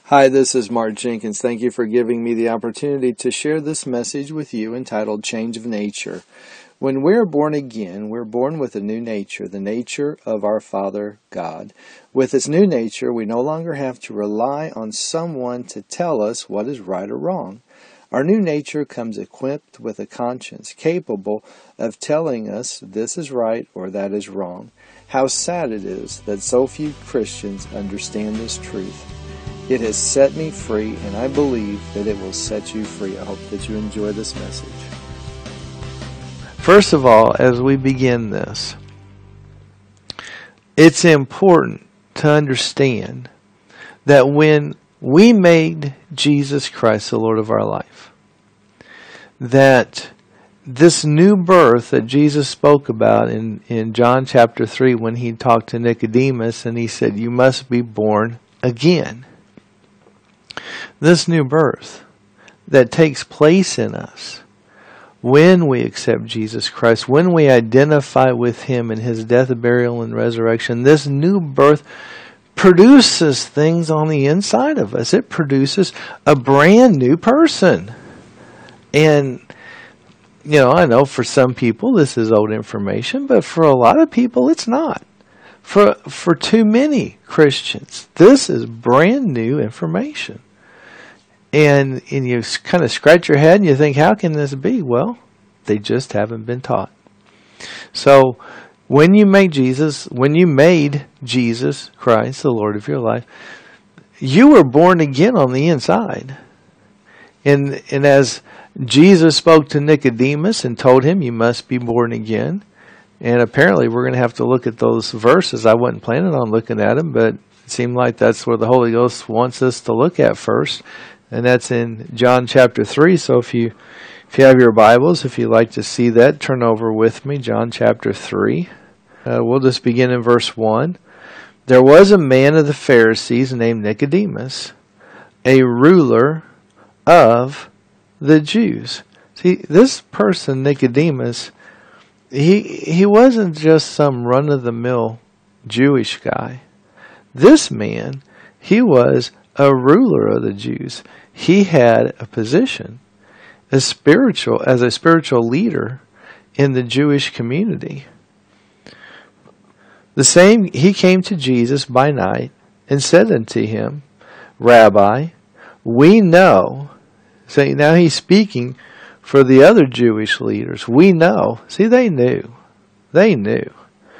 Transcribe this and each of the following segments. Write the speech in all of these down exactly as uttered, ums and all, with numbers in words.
Hi, this is Mark Jenkins. Thank you for giving me the opportunity to share this message with you entitled Change of Nature. When we're born again, we're born with a new nature, the nature of our Father God. With this new nature, we no longer have to rely on someone to tell us what is right or wrong. Our new nature comes equipped with a conscience capable of telling us this is right or that is wrong. How sad it is that so few Christians understand this truth. It has set me free, and I believe that it will set you free. I hope that you enjoy this message. First of all, as we begin this, it's important to understand that when we made Jesus Christ the Lord of our life, that this new birth that Jesus spoke about in, in John chapter three when he talked to Nicodemus and he said, you must be born again. This new birth that takes place in us when we accept Jesus Christ, when we identify with Him in His death, burial, and resurrection, this new birth produces things on the inside of us. It produces a brand new person. And, you know, I know for some people this is old information, but for a lot of people it's not. For, for too many Christians, this is brand new information. And, and you kind of scratch your head and you think, how can this be? Well, they just haven't been taught. So when you make Jesus, when you made Jesus Christ the Lord of your life, you were born again on the inside. And, and as Jesus spoke to Nicodemus and told him, you must be born again. And apparently we're going to have to look at those verses. I wasn't planning on looking at them, but it seemed like that's where the Holy Ghost wants us to look at first. And that's in John chapter three. So if you if you have your Bibles, if you'd like to see that, turn over with me, John chapter three. Uh, we'll just begin in verse one. There was a man of the Pharisees named Nicodemus, a ruler of the Jews. See, this person, Nicodemus, he he wasn't just some run-of-the-mill Jewish guy. This man, he was a ruler of the Jews. He had a position as spiritual as a spiritual leader in the Jewish community. The same he came to Jesus by night and said unto him, Rabbi, we know. So now he's speaking for the other Jewish leaders. We know. See, they knew. They knew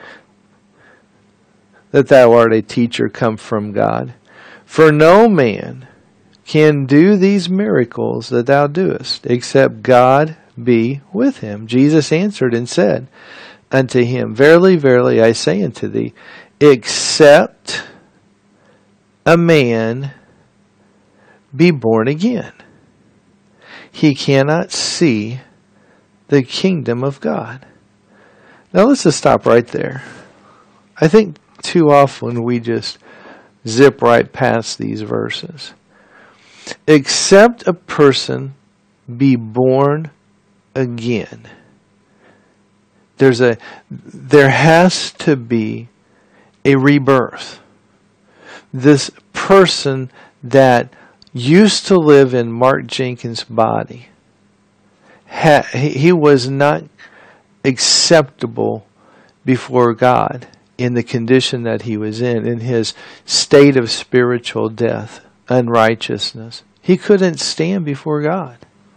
that thou art a teacher come from God. For no man can do these miracles that thou doest, except God be with him. Jesus answered and said unto him, Verily, verily, I say unto thee, except a man be born again, he cannot see the kingdom of God. Now let's just stop right there. I think too often we just zip right past these verses. Except a person be born again. There's a, there has to be a rebirth. This person that used to live in Mark Jenkins' body, ha, he was not acceptable before God in the condition that he was in, in his state of spiritual death, unrighteousness. He couldn't stand before God.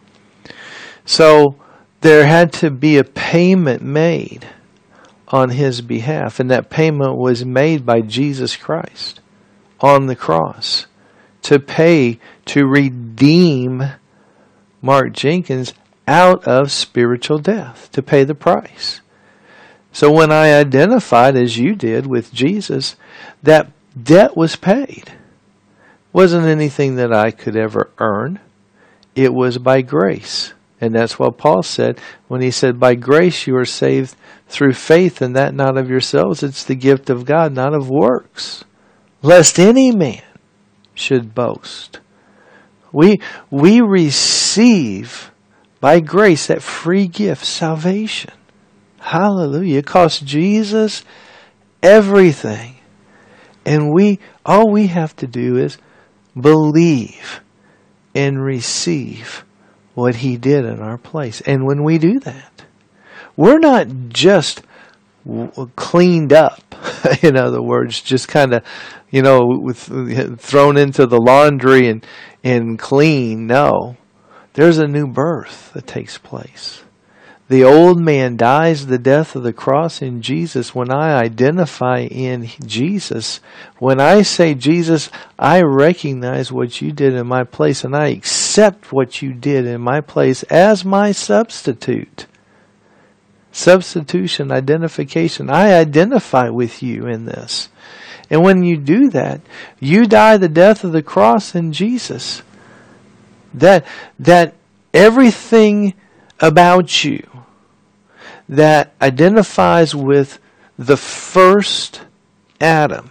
So there had to be a payment made on his behalf, and that payment was made by Jesus Christ on the cross to pay, to redeem Mark Jenkins out of spiritual death, to pay the price. So when I identified, as you did, with Jesus, that debt was paid. It wasn't anything that I could ever earn. It was by grace. And that's what Paul said when he said, by grace you are saved through faith, and that not of yourselves. It's the gift of God, not of works, lest any man should boast. We, we receive by grace that free gift, salvation. Hallelujah. It cost Jesus everything. And we, all we have to do is believe and receive what He did in our place. And when we do that, we're not just cleaned up, in other words, just kind of, you know, with, thrown into the laundry and, and clean. No, there's a new birth that takes place. The old man dies the death of the cross in Jesus. When I identify in Jesus, when I say, Jesus, I recognize what you did in my place, and I accept what you did in my place as my substitute. Substitution, identification. I identify with you in this. And when you do that, you die the death of the cross in Jesus. That, that everything about you that identifies with the first Adam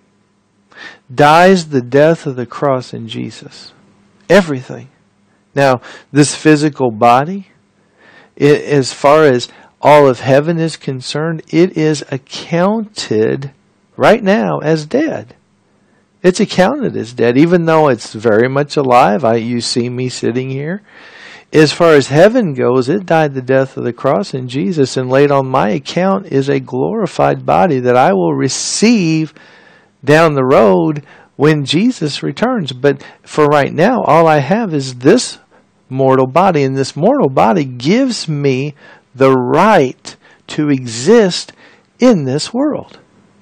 dies the death of the cross in Jesus. Everything. Now, this physical body, it, as far as all of heaven is concerned, it is accounted right now as dead. It's accounted as dead, even though it's very much alive. I, you see me sitting here. As far as heaven goes, it died the death of the cross in Jesus, and laid on my account is a glorified body that I will receive down the road when Jesus returns. But for right now, all I have is this mortal body, and this mortal body gives me the right to exist in this world.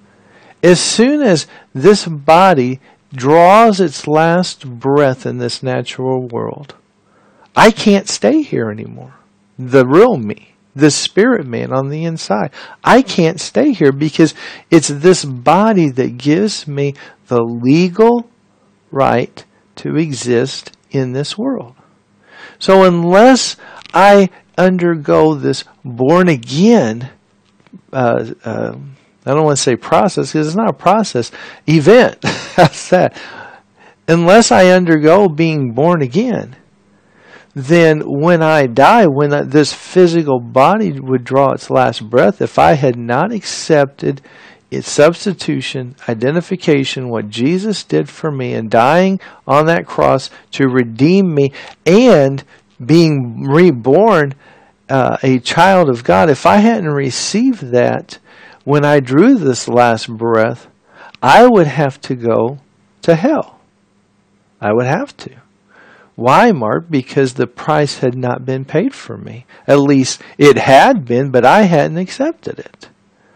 As soon as this body draws its last breath in this natural world, I can't stay here anymore. The real me, the spirit man on the inside, I can't stay here because it's this body that gives me the legal right to exist in this world. So unless I undergo this born again, uh, uh, I don't want to say process because it's not a process, event. How's that? Unless I undergo being born again, then when I die, when I, this physical body would draw its last breath, if I had not accepted its substitution, identification, what Jesus did for me, and dying on that cross to redeem me, and being reborn uh, a child of God, if I hadn't received that when I drew this last breath, I would have to go to hell. I would have to. Why, Mark? Because the price had not been paid for me. At least it had been, but I hadn't accepted it.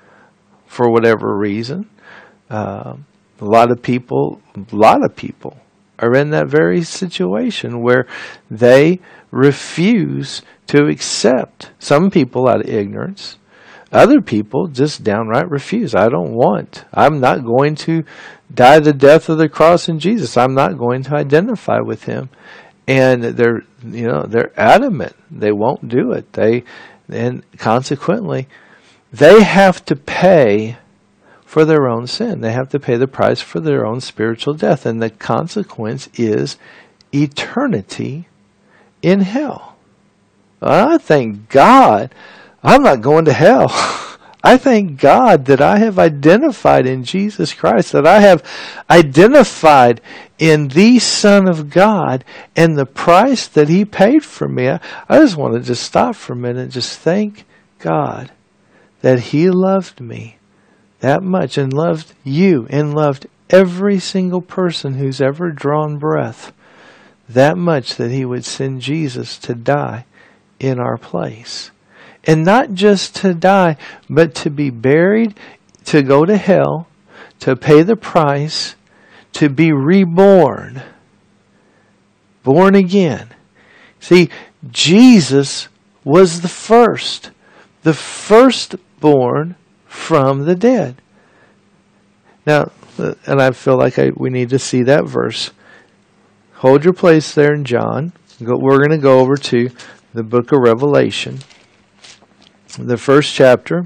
For whatever reason. Uh, a lot of people, a lot of people are in that very situation where they refuse to accept. Some people out of ignorance. Other people just downright refuse. I don't want. I'm not going to die the death of the cross in Jesus. I'm not going to identify with Him. And they're, you know, they're adamant. They won't do it. They, and consequently, they have to pay for their own sin. They have to pay the price for their own spiritual death. And the consequence is eternity in hell. I thank God I'm not going to hell. I thank God that I have identified in Jesus Christ, that I have identified in the Son of God and the price that He paid for me. I just want to just stop for a minute and just thank God that He loved me that much, and loved you, and loved every single person who's ever drawn breath that much, that He would send Jesus to die in our place. And not just to die, but to be buried, to go to hell, to pay the price, to be reborn, born again. See, Jesus was the first, the firstborn from the dead. Now, and I feel like I, we need to see that verse. Hold your place there in John. We're going to go over to the book of Revelation. The first chapter,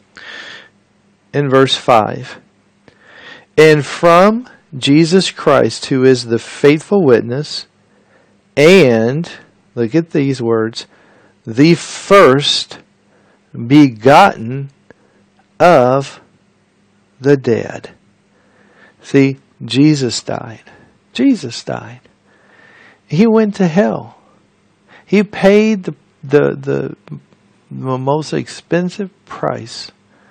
in verse five. And from Jesus Christ, who is the faithful witness, and, look at these words, the first begotten of the dead. See, Jesus died. Jesus died. He went to hell. He paid the the the, the most expensive price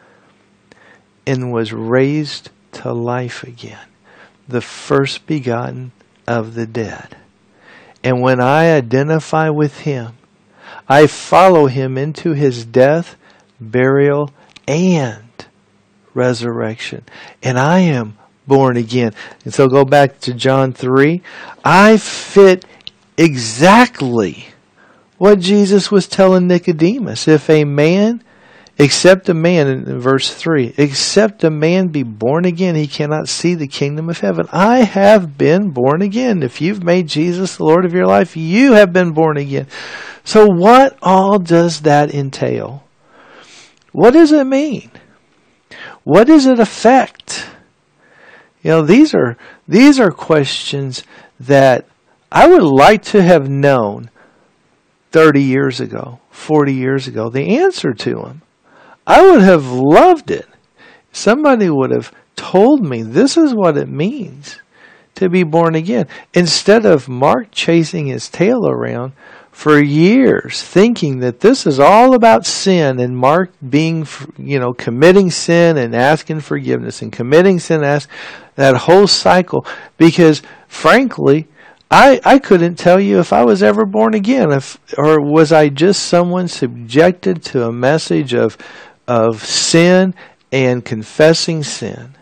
and was raised to life again, the first begotten of the dead. And when I identify with him, I follow him into his death, burial, and resurrection. And I am born again. And so go back to John three. I fit exactly what Jesus was telling Nicodemus. If a man, except a man, in verse three, except a man be born again, he cannot see the kingdom of heaven. I have been born again. If you've made Jesus the Lord of your life, you have been born again. So what all does that entail? What does it mean? What does it affect? You know, these are these are questions that I would like to have known thirty years ago, forty years ago, the answer to them. I would have loved it. Somebody would have told me this is what it means to be born again. Instead of Mark chasing his tail around for years, thinking that this is all about sin, and Mark being, you know, committing sin and asking forgiveness and committing sin, and ask that whole cycle. Because frankly, I, I couldn't tell you if I was ever born again, if or was I just someone subjected to a message of of sin and confessing sin.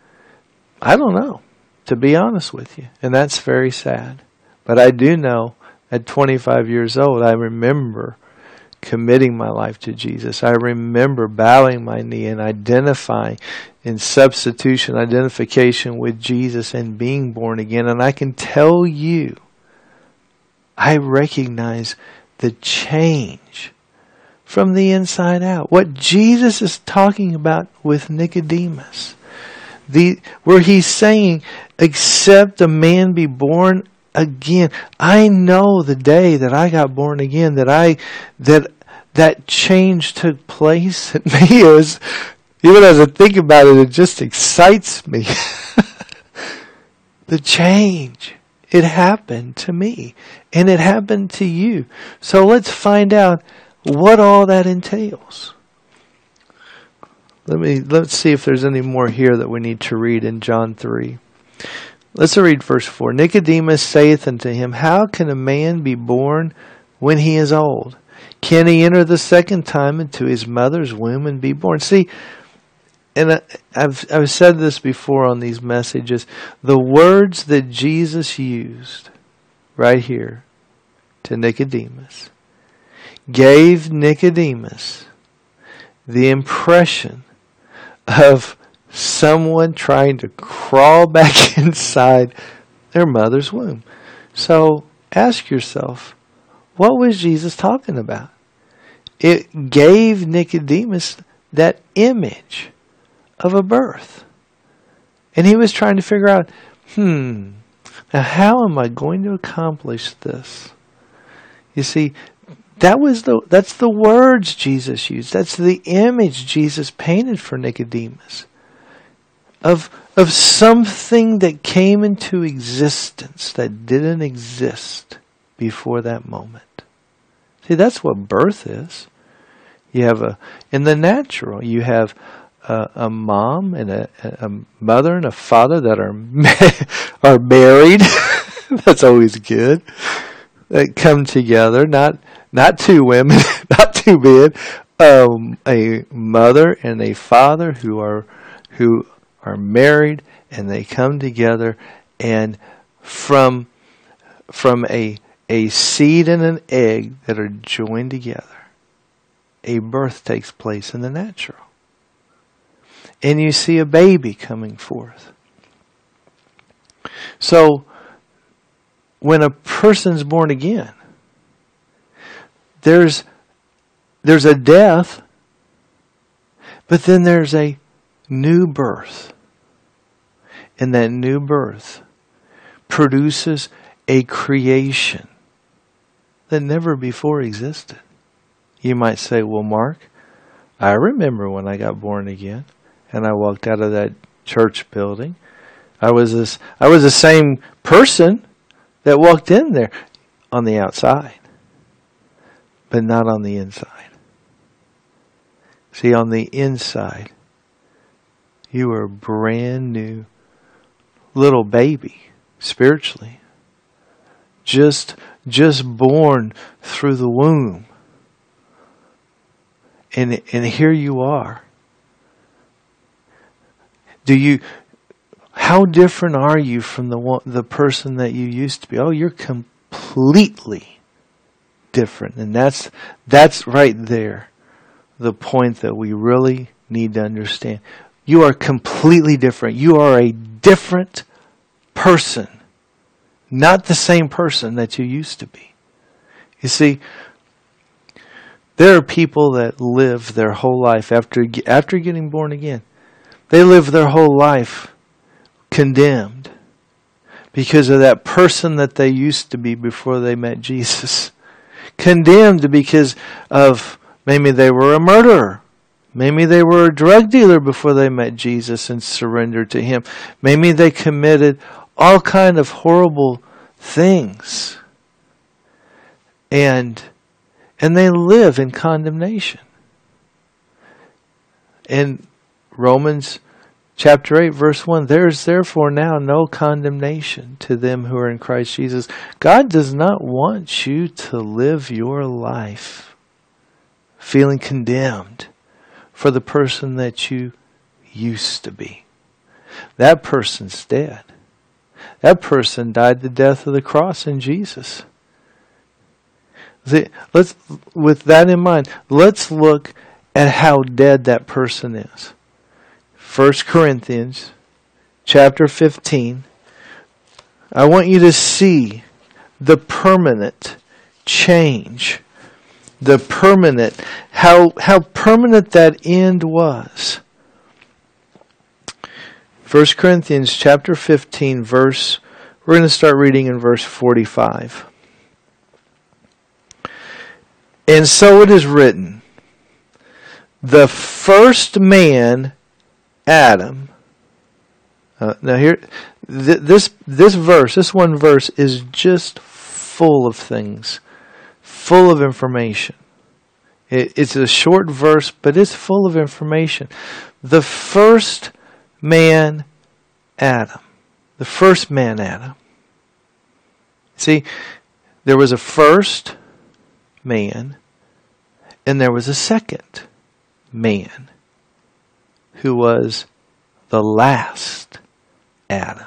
I don't know, to be honest with you, and that's very sad. But I do know at twenty-five years old, I remember committing my life to Jesus. I remember bowing my knee and identifying in substitution, identification with Jesus and being born again. And I can tell you, I recognize the change from the inside out. What Jesus is talking about with Nicodemus. The, where he's saying, except a man be born again. I know the day that I got born again, that I that that change took place in me. It was, even as I think about it, it just excites me. The change. It happened to me. And it happened to you. So let's find out what all that entails. Let me let's see if there's any more here that we need to read in John three. Let's read verse four. Nicodemus saith unto him, How can a man be born when he is old? Can he enter the second time into his mother's womb and be born? See, and I, I've I've said this before on these messages. The words that Jesus used right here to Nicodemus gave Nicodemus the impression of someone trying to crawl back inside their mother's womb. So ask yourself, what was Jesus talking about? It gave Nicodemus that image of a birth. And he was trying to figure out, hmm, now how am I going to accomplish this? You see, That was the that's the words Jesus used. That's the image Jesus painted for Nicodemus. Of of something that came into existence that didn't exist before that moment. See, that's what birth is. You have a in the natural, you have a, a mom and a, a mother and a father that are are married. That's always good. That come together, not Not two women, not two men, um, a mother and a father who are who are married, and they come together, and from from a a seed and an egg that are joined together, a birth takes place in the natural, and you see a baby coming forth. So, when a person's born again, There's there's a death, but then there's a new birth. And that new birth produces a creation that never before existed. You might say, well, Mark, I remember when I got born again and I walked out of that church building. I was this, I was the same person that walked in there on the outside, but not on the inside. See, on the inside, you were a brand new little baby, spiritually. Just, just born through the womb. And, and here you are. Do you, how different are you from the one, the person that you used to be? Oh, you're completely different. And that's, that's right there, the point that we really need to understand. You are completely different. You are a different person. Not the same person that you used to be. You see, there are people that live their whole life after, after getting born again. They live their whole life condemned because of that person that they used to be before they met Jesus. Condemned because of maybe they were a murderer. Maybe they were a drug dealer before they met Jesus and surrendered to Him. Maybe they committed all kind of horrible things. And and they live in condemnation. In Romans chapter eight, verse one, there is therefore now no condemnation to them who are in Christ Jesus. God does not want you to live your life feeling condemned for the person that you used to be. That person's dead. That person died the death of the cross in Jesus. Let's, with that in mind, let's look at how dead that person is. First Corinthians chapter fifteen. I want you to see the permanent change. The permanent, how how permanent that end was. First Corinthians chapter fifteen, verse, we're going to start reading in verse forty-five. And so it is written, the first man, Adam. Uh, now here, th- this this verse, this one verse is just full of things. Full of information. It, it's a short verse, but it's full of information. The first man, Adam. The first man, Adam. See, there was a first man, and there was a second man, who was the last Adam.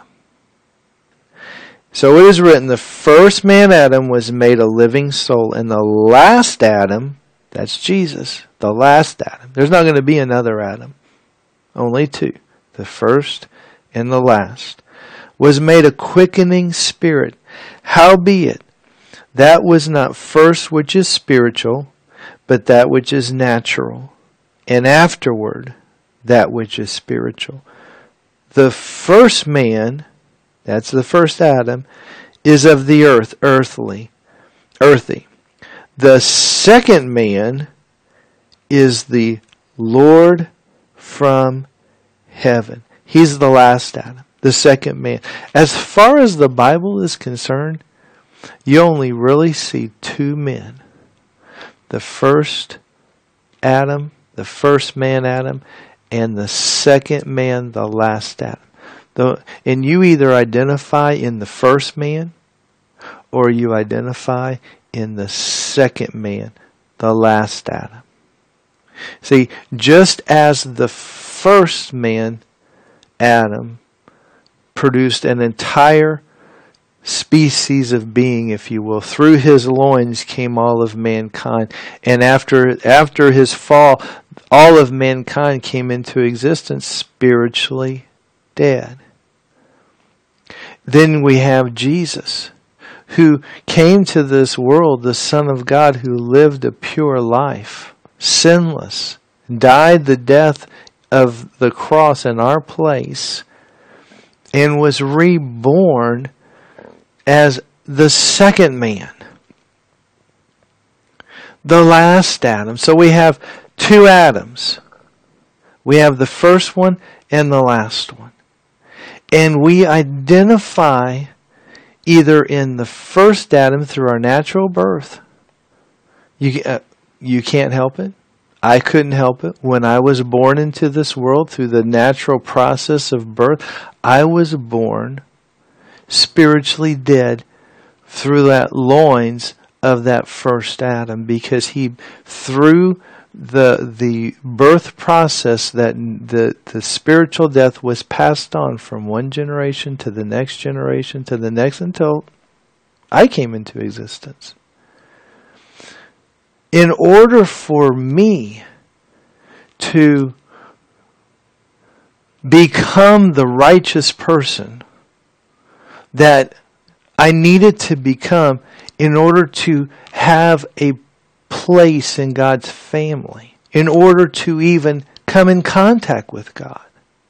So it is written, the first man, Adam, was made a living soul, and the last Adam, that's Jesus, the last Adam. There's not going to be another Adam. Only two. The first and the last. Was made a quickening spirit. Howbeit, that was not first which is spiritual, but that which is natural. And afterward, that which is spiritual. The first man, that's the first Adam, is of the earth, earthly, earthy. The second man is the Lord from heaven. He's the last Adam, the second man. As far as the Bible is concerned, you only really see two men. The first Adam, the first man Adam, and the second man, the last Adam. The, and you either identify in the first man or you identify in the second man, the last Adam. See, just as the first man, Adam, produced an entire species of being, if you will, through his loins came all of mankind. And after after his fall, all of mankind came into existence spiritually dead. Then we have Jesus, who came to this world, the Son of God, who lived a pure life, sinless, died the death of the cross in our place, and was reborn as the second man, the last Adam. So we have two Adams. We have the first one and the last one. And we identify either in the first Adam through our natural birth. You, uh, you can't help it. I couldn't help it. When I was born into this world through the natural process of birth, I was born spiritually dead through that loins of that first Adam, because he, through the the birth process, that the, the spiritual death was passed on from one generation to the next generation to the next until I came into existence. In order for me to become the righteous person that I needed to become in order to have a place in God's family, in order to even come in contact with God,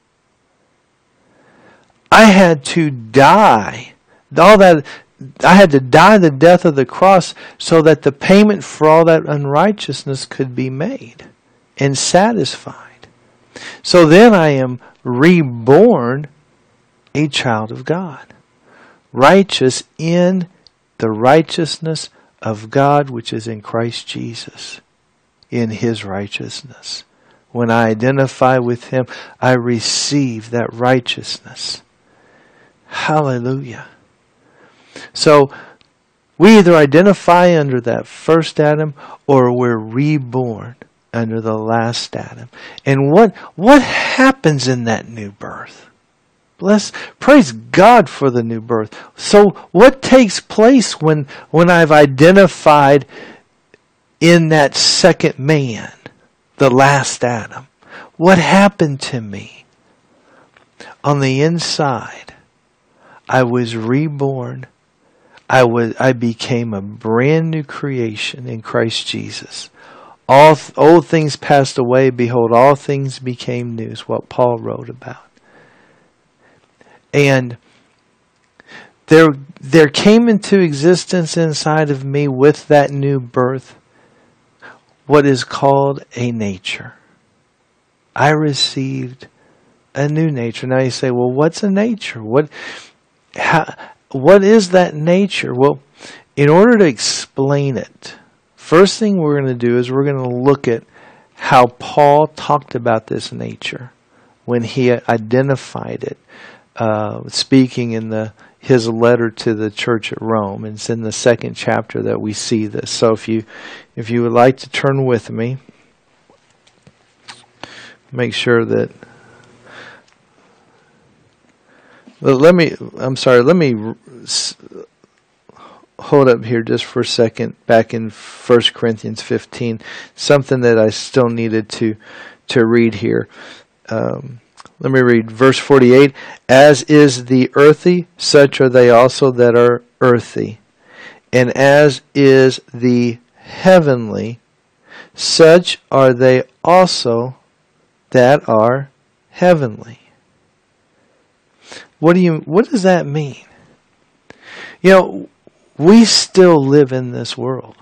I had to die. All that I had to die the death of the cross so that the payment for all that unrighteousness could be made and satisfied. So then I am reborn a child of God, righteous in the righteousness of God which is in Christ Jesus, in His righteousness. When I identify with Him, I receive that righteousness. Hallelujah. So, we either identify under that first Adam or we're reborn under the last Adam. And what what happens in that new birth? Bless, praise God for the new birth. So what takes place when, when I've identified in that second man, the last Adam? What happened to me? On the inside, I was reborn. I was I became a brand new creation in Christ Jesus. All th- old things passed away. Behold, all things became new. Is what Paul wrote about. And there, there came into existence inside of me with that new birth what is called a nature. I received a new nature. Now you say, well, what's a nature? What, how, what is that nature? Well, in order to explain it, first thing we're going to do is we're going to look at how Paul talked about this nature when he identified it. Uh, speaking in the his letter to the church at Rome, and it's in the second chapter that we see this. So if you if you would like to turn with me, make sure that. Well, let me. I'm sorry. Let me hold up here just for a second. Back in First Corinthians fifteen, something that I still needed to to read here. Um, Let me read verse forty-eight. As is the earthy, such are they also that are earthy. And as is the heavenly, such are they also that are heavenly. What do you, what does that mean? You know, we still live in this world.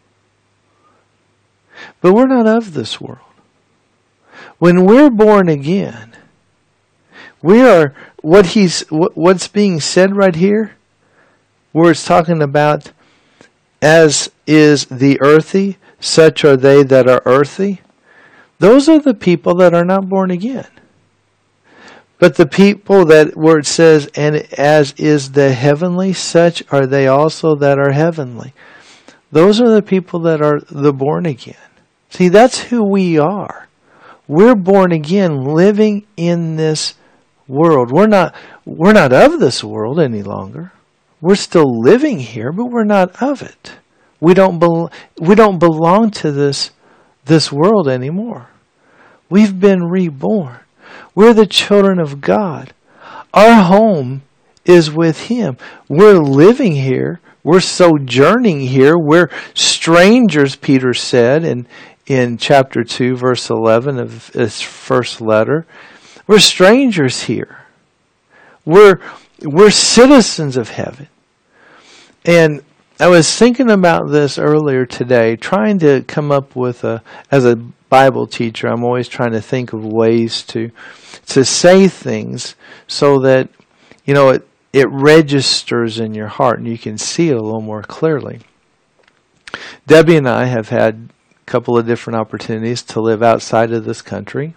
But we're not of this world. When we're born again, we are, what he's, what's being said right here, where it's talking about, as is the earthy, such are they that are earthy. Those are the people that are not born again. But the people that, where it says, and as is the heavenly, such are they also that are heavenly. Those are the people that are the born again. See, that's who we are. We're born again, living in this world. We're not we're not of this world any longer. We're still living here, but we're not of it. We don't bel- we don't belong to this this world anymore. We've been reborn. We're the children of God. Our home is with Him. We're living here. We're sojourning here. We're strangers, Peter said in in chapter two, verse eleven of his first letter. We're strangers here. We're we're citizens of heaven. And I was thinking about this earlier today, trying to come up with a, as a Bible teacher, I'm always trying to think of ways to to say things so that you know, it, it registers in your heart and you can see it a little more clearly. Debbie and I have had a couple of different opportunities to live outside of this country.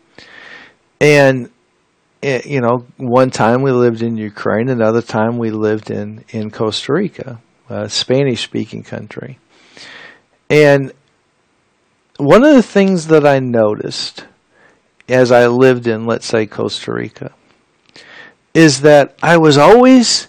And, you know, one time we lived in Ukraine, another time we lived in, in Costa Rica, a Spanish-speaking country. And one of the things that I noticed as I lived in, let's say, Costa Rica, is that I was always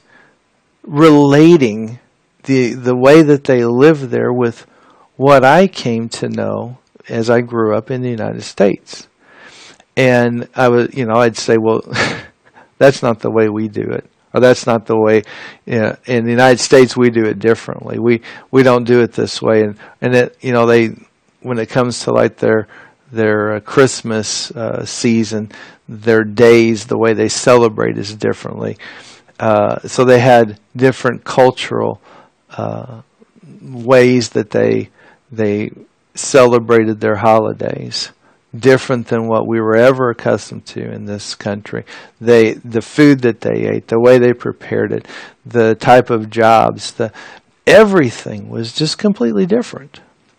relating the the way that they lived there with what I came to know as I grew up in the United States. And I was, you know, I'd say, well, that's not the way we do it. Or that's not the way, you know, in the United States we do it differently. We we don't do it this way. And, and it, you know, they, when it comes to like their their uh, Christmas uh, season, their days, the way they celebrate is differently. Uh, so they had different cultural uh, ways that they they celebrated their holidays, different than what we were ever accustomed to in this country. They, the food that they ate, the way they prepared it, the type of jobs, the everything was just completely different.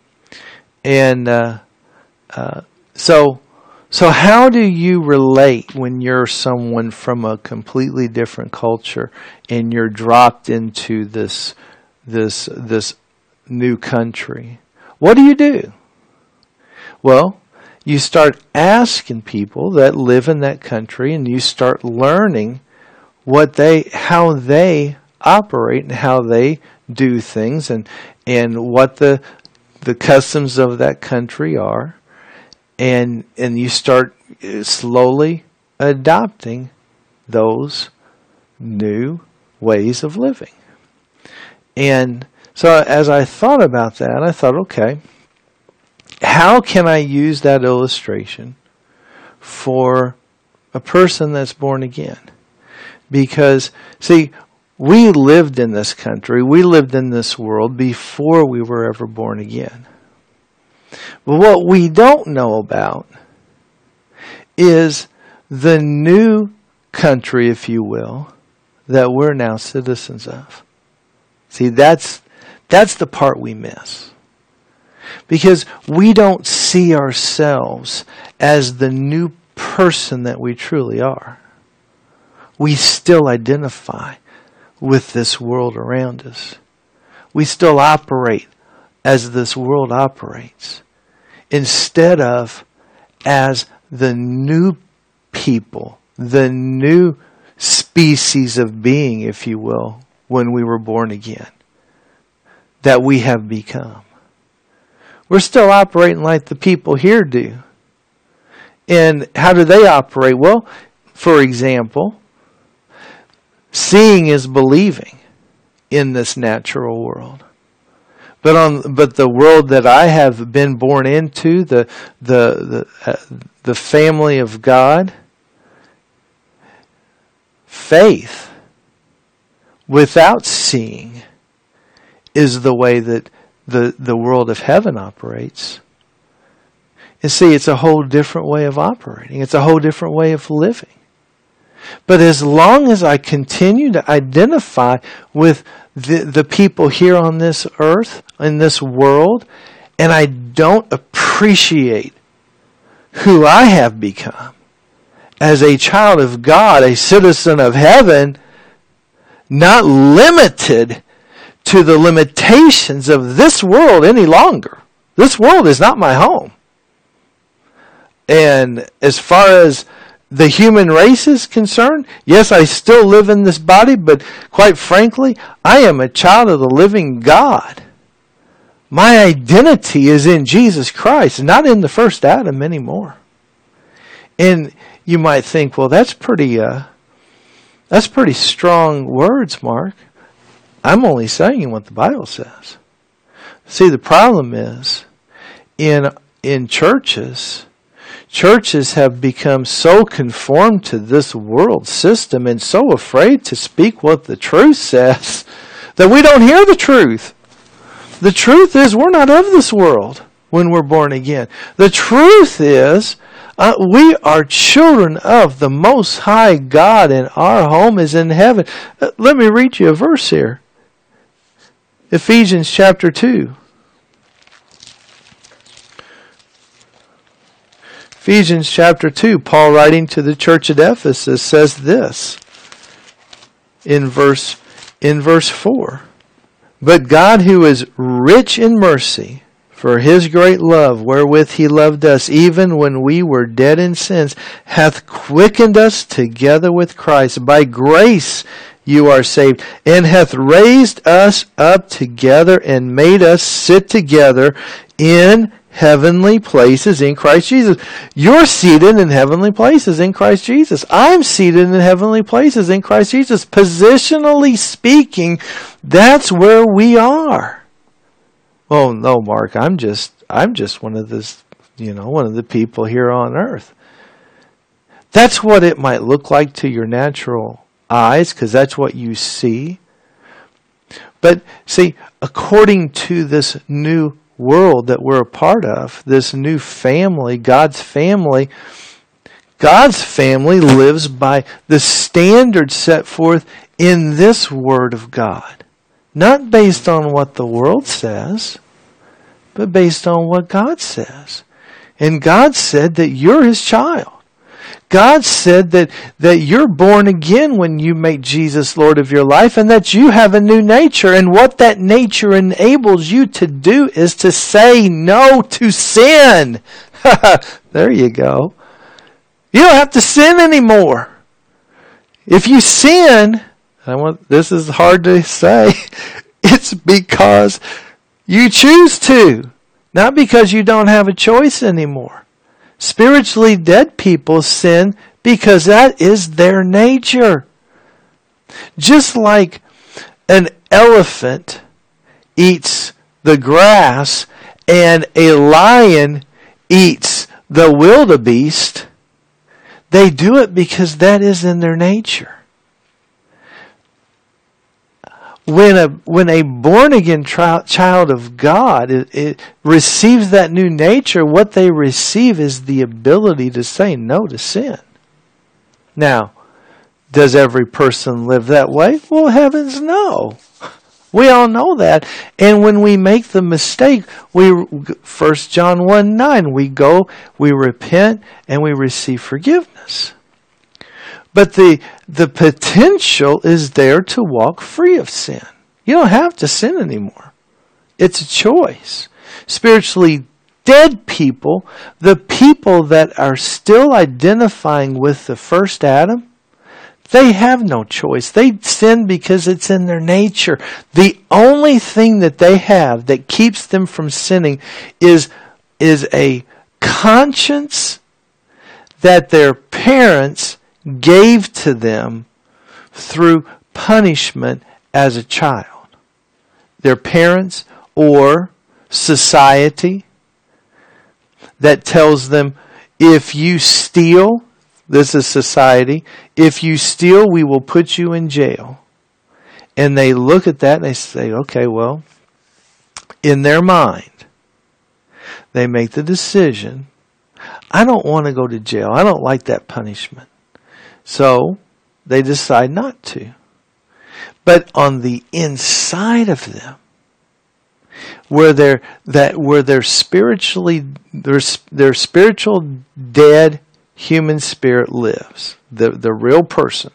And uh, uh, so, so how do you relate when you're someone from a completely different culture and you're dropped into this this this new country? What do you do? Well, you start asking people that live in that country, and you start learning what they, how they operate and how they do things, and and what the the customs of that country are, and and you start slowly adopting those new ways of living. And so as I thought about that, I thought, okay, how can I use that illustration for a person that's born again? Because, see, we lived in this country, we lived in this world before we were ever born again. But what we don't know about is the new country, if you will, that we're now citizens of. See, that's that's the part we miss. Because we don't see ourselves as the new person that we truly are. We still identify with this world around us. We still operate as this world operates, instead of as the new people, the new species of being, if you will, when we were born again, that we have become. We're still operating like the people here do. And how do they operate? Well, for example, seeing is believing in this natural world. But on but the world that I have been born into, the the the, uh, the family of God, faith without seeing is the way that the, the world of heaven operates. And see, it's a whole different way of operating. It's a whole different way of living. But as long as I continue to identify with the, the people here on this earth, in this world, and I don't appreciate who I have become as a child of God, a citizen of heaven, not limited to the limitations of this world any longer. This world is not my home. And as far as the human race is concerned, yes, I still live in this body, but quite frankly, I am a child of the living God. My identity is in Jesus Christ, not in the first Adam anymore. And you might think, well, that's pretty, uh, that's pretty strong words, Mark. I'm only saying what the Bible says. See, the problem is, in in churches, churches have become so conformed to this world system and so afraid to speak what the truth says that we don't hear the truth. The truth is we're not of this world when we're born again. The truth is Uh, we are children of the Most High God, and our home is in heaven. Uh, let me read you a verse here. Ephesians chapter two. Ephesians chapter two, Paul writing to the church at Ephesus says this in verse, in verse four. But God, who is rich in mercy, for his great love wherewith he loved us, even when we were dead in sins, hath quickened us together with Christ. By grace you are saved, and hath raised us up together and made us sit together in heavenly places in Christ Jesus. You're seated in heavenly places in Christ Jesus. I'm seated in heavenly places in Christ Jesus. Positionally speaking, that's where we are. Well, no, Mark, I'm just I'm just one of this, you know, one of the people here on earth. That's what it might look like to your natural eyes, because that's what you see. But see, according to this new world that we're a part of, this new family, God's family, God's family lives by the standards set forth in this Word of God. Not based on what the world says, but based on what God says. And God said that you're His child. God said that, that you're born again when you make Jesus Lord of your life, and that you have a new nature. And what that nature enables you to do is to say no to sin. There you go. You don't have to sin anymore. If you sin, I want, this is hard to say, it's because you choose to, not because you don't have a choice anymore. Spiritually dead people sin because that is their nature. Just like an elephant eats the grass and a lion eats the wildebeest, they do it because that is in their nature. When a when a born-again tri- child of God it, it receives that new nature, what they receive is the ability to say no to sin. Now, does every person live that way? Well, heavens no. We all know that. And when we make the mistake, we First John one nine, we go, we repent, and we receive forgiveness. But the the potential is there to walk free of sin. You don't have to sin anymore. It's a choice. Spiritually dead people, the people that are still identifying with the first Adam, they have no choice. They sin because it's in their nature. The only thing that they have that keeps them from sinning is, is a conscience that their parents gave to them through punishment as a child. Their parents or society that tells them, if you steal, this is society, if you steal, we will put you in jail. And they look at that and they say, okay, well, in their mind, they make the decision, I don't want to go to jail. I don't like that punishment. So they decide not to. But on the inside of them, where they're that where they're spiritually their their spiritual dead human spirit lives, the the real person,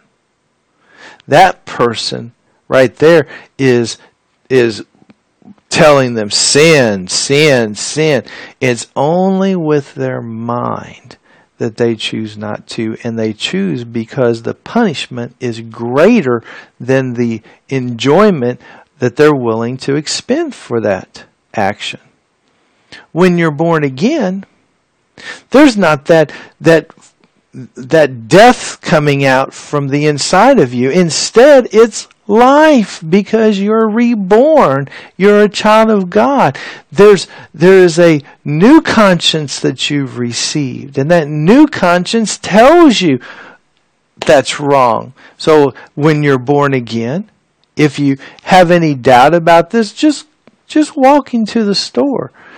that person right there is is telling them sin, sin, sin. It's only with their mind that they choose not to, and they choose because the punishment is greater than the enjoyment that they're willing to expend for that action. When you're born again, there's not that that that death coming out from the inside of you. Instead, it's life, because you're reborn. You're a child of God. There's there is a new conscience that you've received, and that new conscience tells you that's wrong. So when you're born again, if you have any doubt about this, just just walk into the store.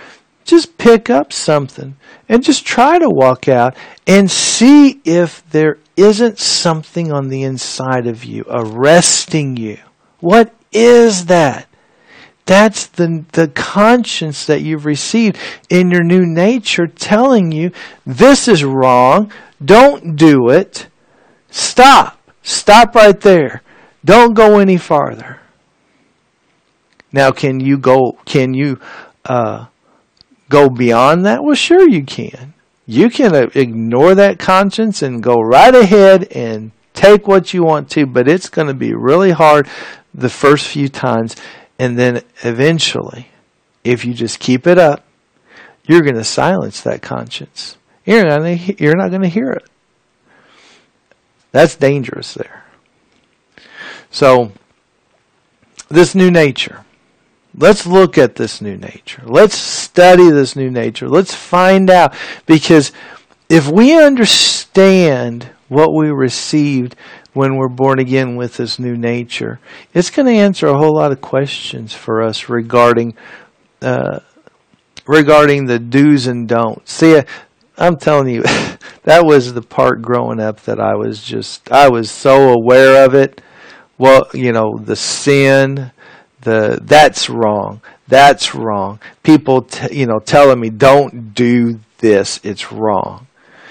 just pick up something and just try to walk out and see if there isn't something on the inside of you arresting you. What is that? That's the, the conscience that you've received in your new nature telling you this is wrong. Don't do it. Stop. Stop right there. Don't go any farther. Now, can you go, can you uh, go beyond that? Well, sure you can. You can ignore that conscience and go right ahead and take what you want to, but it's going to be really hard the first few times. And then eventually, if you just keep it up, you're going to silence that conscience. You're not going to, you're not going to hear it. That's dangerous there. So, this new nature. Let's look at this new nature. Let's study this new nature. Let's find out. Because if we understand what we received when we're born again with this new nature, it's going to answer a whole lot of questions for us regarding uh, regarding the do's and don'ts. See, I'm telling you, that was the part growing up that I was just, I was so aware of it. Well, you know, the sin, the that's wrong, that's wrong. People, t- you know, telling me, don't do this, it's wrong.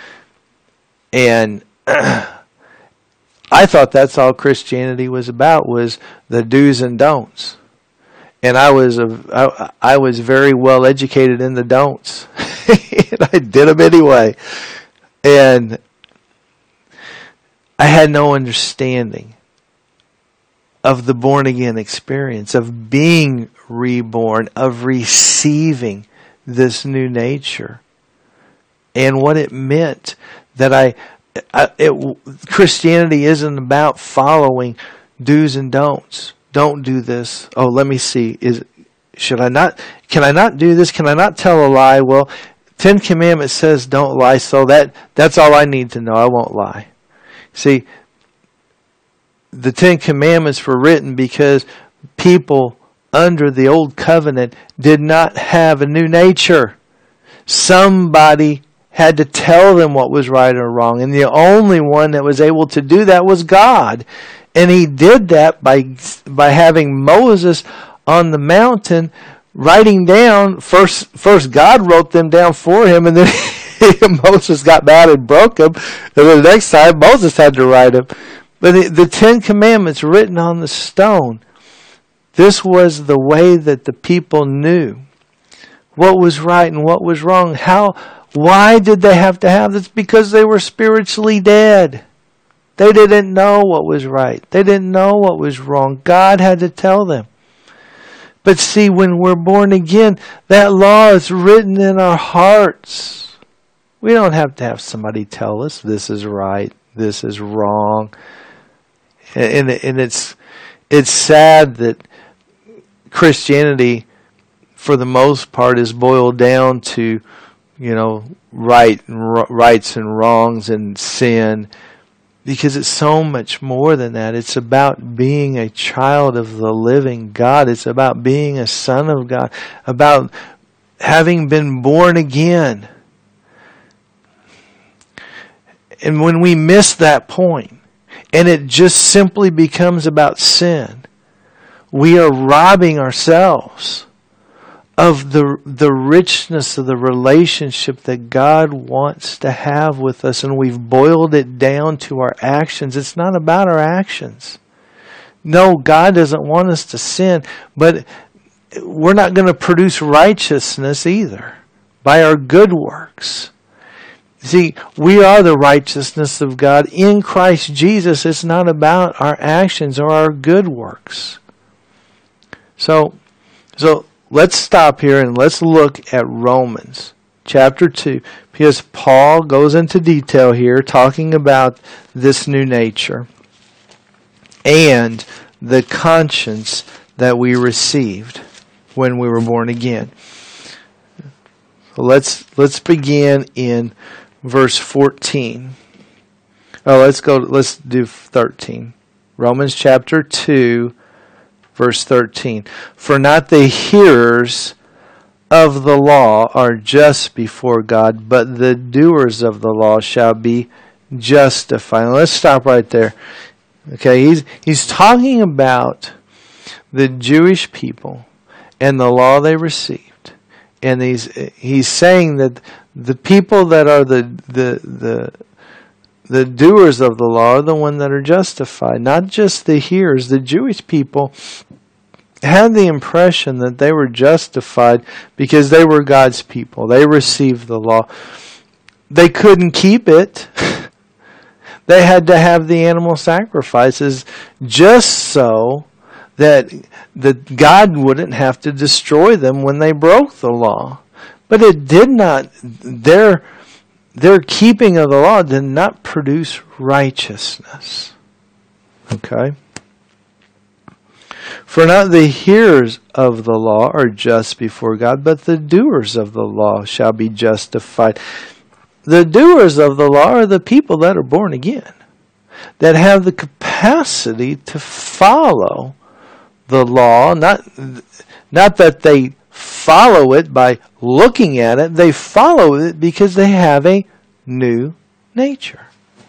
And I thought that's all Christianity was about, was the do's and don'ts. And I was a, I, I was very well educated in the don'ts. And I did them anyway. And I had no understanding of the born again experience, of being reborn, of receiving this new nature, and what it meant that I, I it, Christianity isn't about following do's and don'ts. Don't do this. Oh, let me see. Is should I not? Can I not do this? Can I not tell a lie? Well, Ten Commandments says don't lie, so that that's all I need to know. I won't lie. See, the Ten Commandments were written because people under the old covenant did not have a new nature. Somebody had to tell them what was right or wrong, and the only one that was able to do that was God. And he did that by by having Moses on the mountain writing down. First, first God wrote them down for him, and then Moses got mad and broke them. And then the next time, Moses had to write them. But the, the Ten Commandments written on the stone, this was the way that the people knew what was right and what was wrong. How? Why did they have to have this? Because they were spiritually dead. They didn't know what was right. They didn't know what was wrong. God had to tell them. But see, when we're born again, that law is written in our hearts. We don't have to have somebody tell us this is right, this is wrong. And, and it's it's sad that Christianity, for the most part, is boiled down to, you know, right and rights and wrongs and sin. Because it's so much more than that. It's about being a child of the living God. It's about being a son of God. About having been born again. And when we miss that point, and it just simply becomes about sin, we are robbing ourselves of the the richness of the relationship that God wants to have with us, and we've boiled it down to our actions. It's not about our actions. No, God doesn't want us to sin, but we're not going to produce righteousness either by our good works. See, we are the righteousness of God in Christ Jesus. It's not about our actions or our good works. So, so let's stop here and let's look at Romans chapter two, because Paul goes into detail here talking about this new nature and the conscience that we received when we were born again. So let's let's begin in verse fourteen. Oh, let's go. Let's do thirteen. Romans chapter two. Verse thirteen, for not the hearers of the law are just before God, but the doers of the law shall be justified. Let's stop right there. Okay, he's he's talking about the Jewish people and the law they received, and he's he's saying that the people that are the the the the doers of the law are the ones that are justified, not just the hearers. The Jewish people had the impression that they were justified because they were God's people. They received the law. They couldn't keep it. They had to have the animal sacrifices just so that, that God wouldn't have to destroy them when they broke the law. But it did not, their, their keeping of the law did not produce righteousness. Okay? For not the hearers of the law are just before God, but the doers of the law shall be justified. The doers of the law are the people that are born again, that have the capacity to follow the law. Not, not that they follow it by looking at it. They follow it because they have a new nature.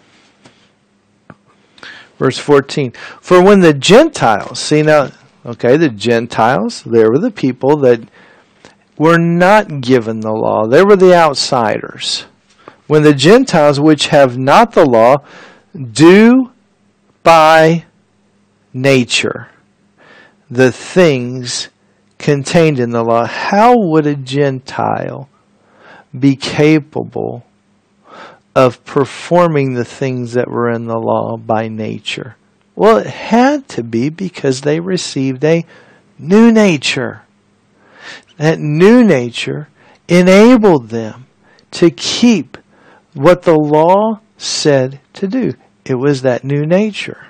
Verse fourteen. For when the Gentiles, see now, okay, the Gentiles, they were the people that were not given the law. They were the outsiders. When the Gentiles, which have not the law, do by nature the things contained in the law, how would a Gentile be capable of performing the things that were in the law by nature? Well, it had to be because they received a new nature. That new nature enabled them to keep what the law said to do. It was that new nature.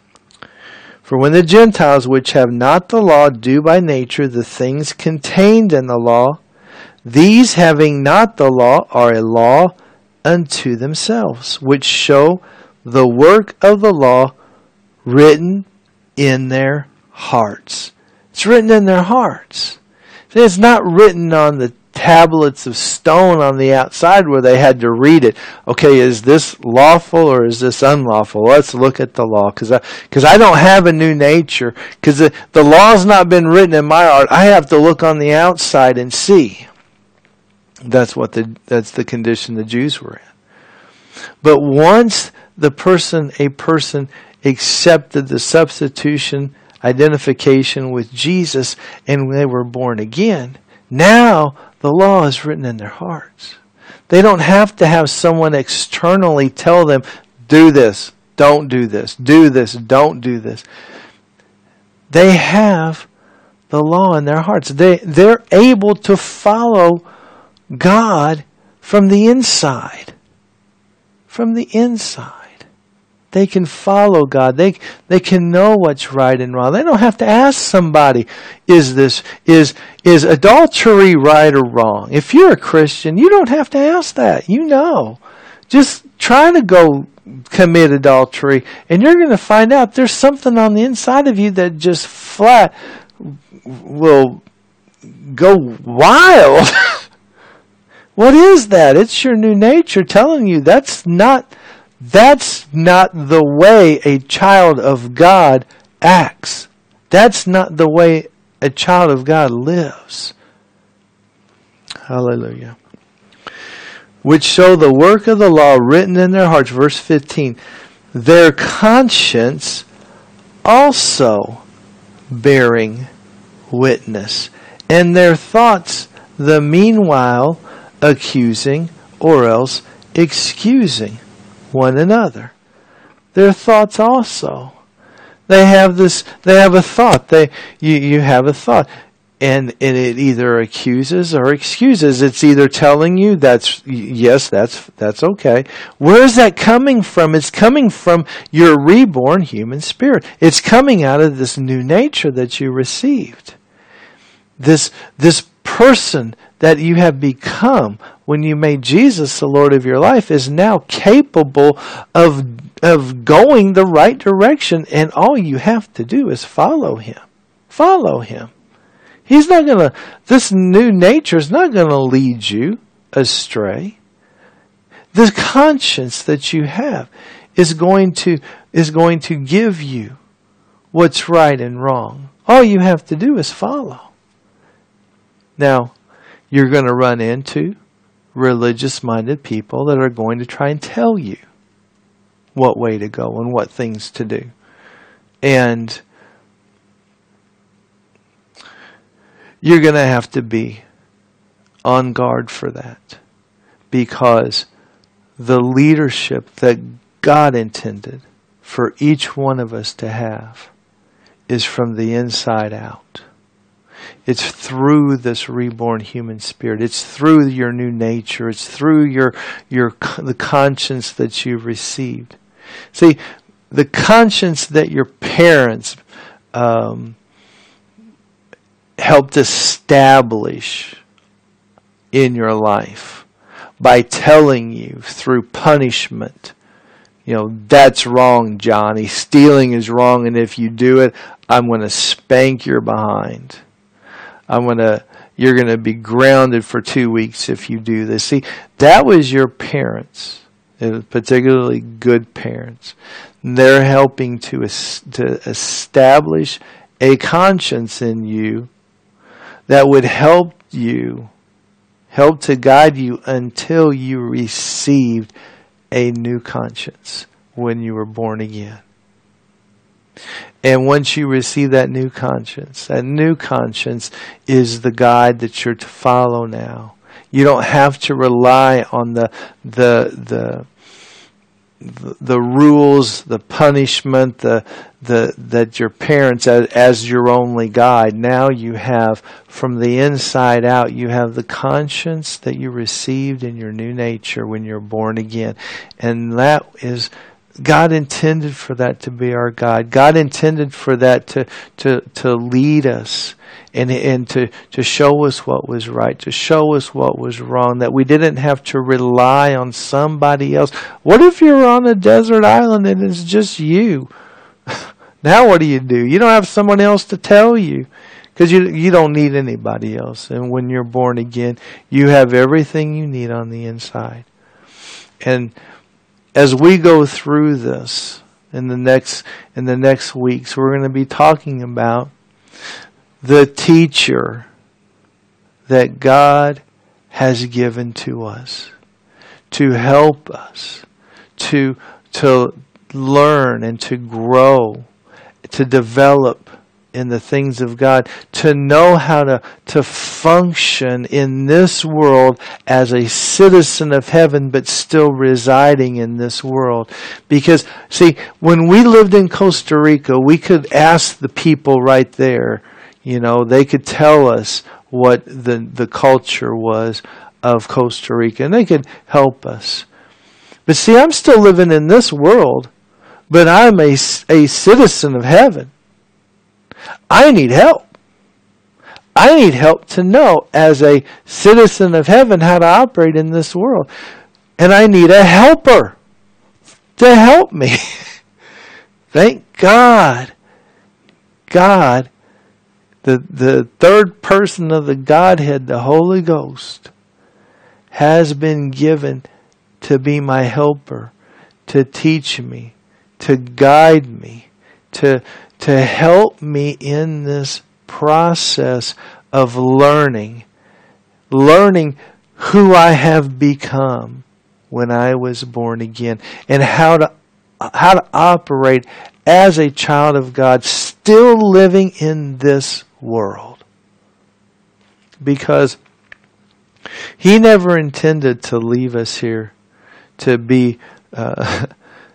For when the Gentiles, which have not the law, do by nature the things contained in the law, these having not the law are a law unto themselves, which show the work of the law written in their hearts. It's written in their hearts. It's not written on the tablets of stone on the outside where they had to read it. Okay, is this lawful or is this unlawful? Let's look at the law, because I, because I don't have a new nature, because the, the law's not been written in my heart. I have to look on the outside and see. That's what the that's the condition the Jews were in. But once the person, a person accepted the substitution identification with Jesus and they were born again, now the law is written in their hearts. They don't have to have someone externally tell them, do this, don't do this, do this, don't do this. They have the law in their hearts. They, they're able to follow God from the inside. From the inside. They can follow God. They they can know what's right and wrong. They don't have to ask somebody, is this is is adultery right or wrong? If you're a Christian, you don't have to ask that. You know. Just try to go commit adultery, and you're going to find out there's something on the inside of you that just flat will go wild. What is that? It's your new nature telling you that's not That's not the way a child of God acts. That's not the way a child of God lives. Hallelujah. Which show the work of the law written in their hearts. Verse fifteen. Their conscience also bearing witness. And their thoughts the meanwhile accusing or else excusing one another. Their thoughts also. They have this, they have a thought. They you, you have a thought. And, and it either accuses or excuses. It's either telling you that's yes, that's that's okay. Where is that coming from? It's coming from your reborn human spirit. It's coming out of this new nature that you received. This this person that you have become when you made Jesus the Lord of your life is now capable of of going the right direction, and all you have to do is follow Him. Follow Him. He's not going to, this new nature is not going to lead you astray. The conscience that you have is going to, is going to give you what's right and wrong. All you have to do is follow. Now, you're going to run into religious-minded people that are going to try and tell you what way to go and what things to do. And you're going to have to be on guard for that, because the leadership that God intended for each one of us to have is from the inside out. It's through this reborn human spirit. It's through your new nature. It's through your your the conscience that you've received. See, the conscience that your parents um, helped establish in your life by telling you through punishment, you know, that's wrong, Johnny. Stealing is wrong, and if you do it, I'm going to spank your behind. I'm going to, you're going to be grounded for two weeks if you do this. See, that was your parents, particularly good parents. They're helping to, to establish a conscience in you that would help you, help to guide you until you received a new conscience when you were born again. And once you receive that new conscience, that new conscience is the guide that you're to follow now. You don't have to rely on the the the the, the rules, the punishment, the the that your parents as, as your only guide. Now you have, from the inside out, you have the conscience that you received in your new nature when you're born again, and that is. God intended for that to be our guide. God intended for that to to, to lead us and, and to, to show us what was right, to show us what was wrong, that we didn't have to rely on somebody else. What if you're on a desert island and it's just you? Now what do you do? You don't have someone else to tell you, because you, you don't need anybody else. And when you're born again, you have everything you need on the inside. And as we go through this in the next in the next weeks, we're going to be talking about the teacher that God has given to us to help us to to learn and to grow, to develop in the things of God, to know how to, to function in this world as a citizen of heaven, but still residing in this world. Because, see, when we lived in Costa Rica, we could ask the people right there, you know, they could tell us what the, the culture was of Costa Rica, and they could help us. But see, I'm still living in this world, but I'm a, a citizen of heaven. I need help. I need help to know, as a citizen of heaven, how to operate in this world. And I need a helper to help me. Thank God. God, the, the third person of the Godhead, the Holy Ghost, has been given to be my helper, to teach me, to guide me, to to help me in this process of learning, learning who I have become when I was born again, and how to how to operate as a child of God, still living in this world. Because He never intended to leave us here to be uh,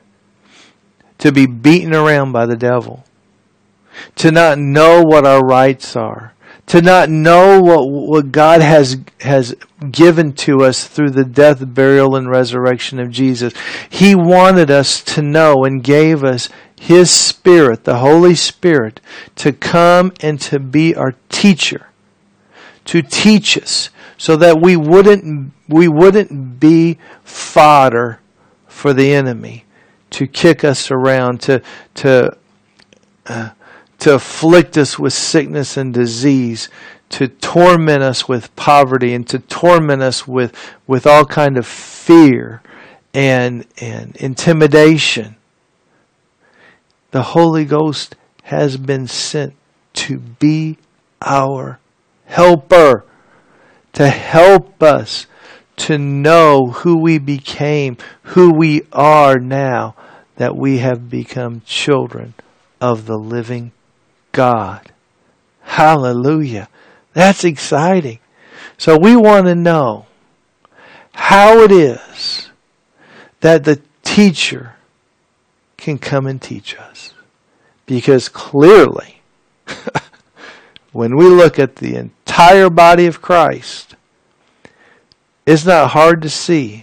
to be beaten around by the devil, to not know what our rights are, to not know what what God has has given to us through the death, burial, and resurrection of Jesus. He wanted us to know and gave us His Spirit, the Holy Spirit, to come and to be our teacher, to teach us, so that we wouldn't we wouldn't be fodder for the enemy to kick us around, to to uh, to afflict us with sickness and disease, to torment us with poverty, and to torment us with, with all kind of fear and, and intimidation. The Holy Ghost has been sent to be our helper, to help us to know who we became, who we are now, that we have become children of the living God. Hallelujah. That's exciting. So we want to know how it is that the teacher can come and teach us. Because clearly, when we look at the entire body of Christ, it's not hard to see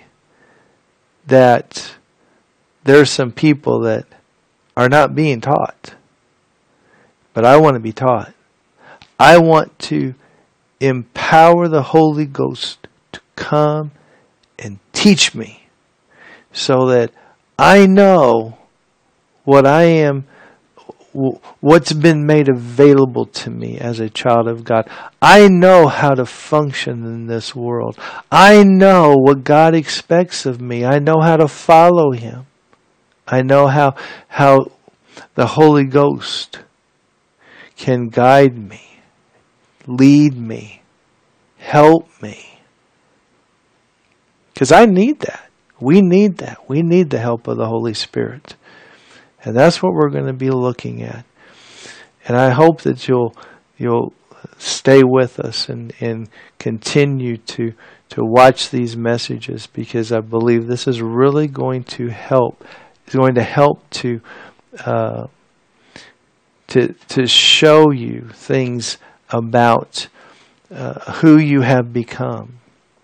that there's some people that are not being taught. But I want to be taught. I want to empower the Holy Ghost to come and teach me so that I know what I am, what's been made available to me as a child of God. I know how to function in this world. I know what God expects of me. I know how to follow Him. I know how how the Holy Ghost can guide me, lead me, help me. Because I need that. We need that. We need the help of the Holy Spirit. And that's what we're going to be looking at. And I hope that you'll you'll stay with us and, and continue to, to watch these messages, because I believe this is really going to help. It's going to help to uh, to to show you things about uh, who you have become.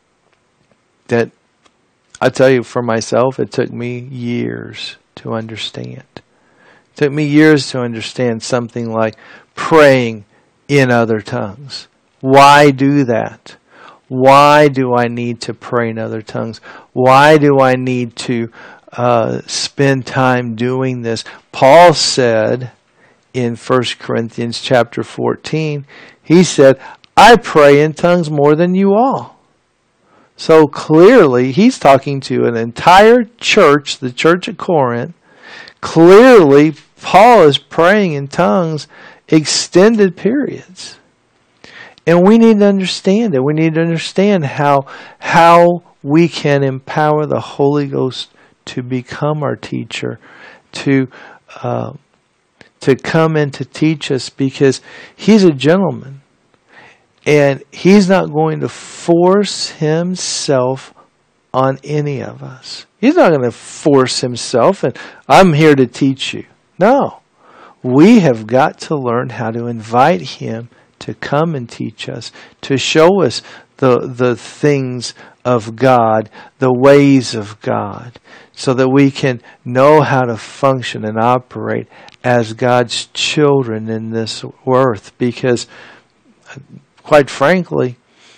That I tell you, for myself, it took me years to understand. It took me years to understand something like praying in other tongues. Why do that? Why do I need to pray in other tongues? Why do I need to uh, spend time doing this? Paul said in First Corinthians chapter fourteen, he said, I pray in tongues more than you all. So clearly, he's talking to an entire church, the church at Corinth. Clearly, Paul is praying in tongues extended periods. And we need to understand it. We need to understand how, how we can empower the Holy Ghost to become our teacher, to uh, to come and to teach us, because He's a gentleman. And He's not going to force Himself on any of us. He's not going to force Himself and I'm here to teach you. No. We have got to learn how to invite Him to come and teach us, to show us the, the things of God, the ways of God, so that we can know how to function and operate as God's children in this earth. Because, quite frankly,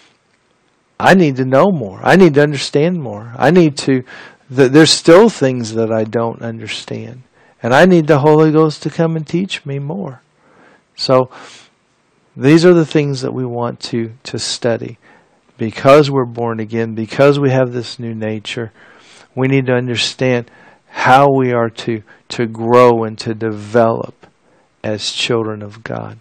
I need to know more. I need to understand more. I need to, th- there's still things that I don't understand. And I need the Holy Ghost to come and teach me more. So, these are the things that we want to, to study. Because we're born again, because we have this new nature, we need to understand how we are to, to grow and to develop as children of God.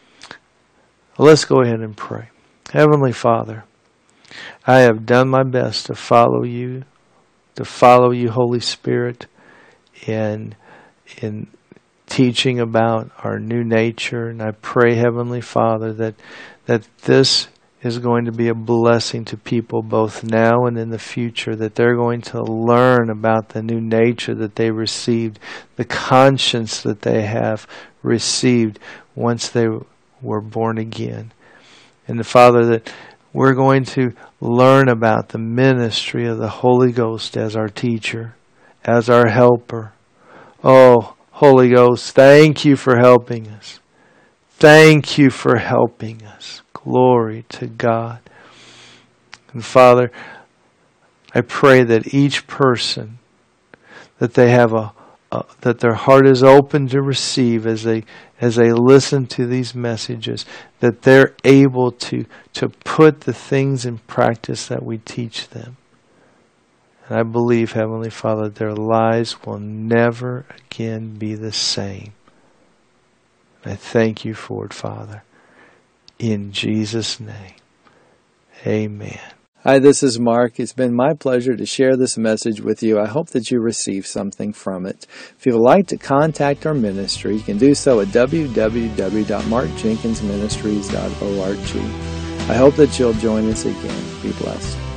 Let's go ahead and pray. Heavenly Father, I have done my best to follow you, to follow you, Holy Spirit, in, in teaching about our new nature. And I pray, Heavenly Father, that, that this is going to be a blessing to people both now and in the future, that they're going to learn about the new nature that they received, the conscience that they have received once they were born again. And the Father, that we're going to learn about the ministry of the Holy Ghost as our teacher, as our helper. Oh, Holy Ghost, thank you for helping us. Thank you for helping us. Glory to God. And Father, I pray that each person, that they have a, uh, that their heart is open to receive as they as they listen to these messages, that they're able to to put the things in practice that we teach them. And I believe, Heavenly Father, their lives will never again be the same. I thank you for it, Father. In Jesus' name, amen. Hi, this is Mark. It's been my pleasure to share this message with you. I hope that you receive something from it. If you would like to contact our ministry, you can do so at w w w dot mark jenkins ministries dot org. I hope that you'll join us again. Be blessed.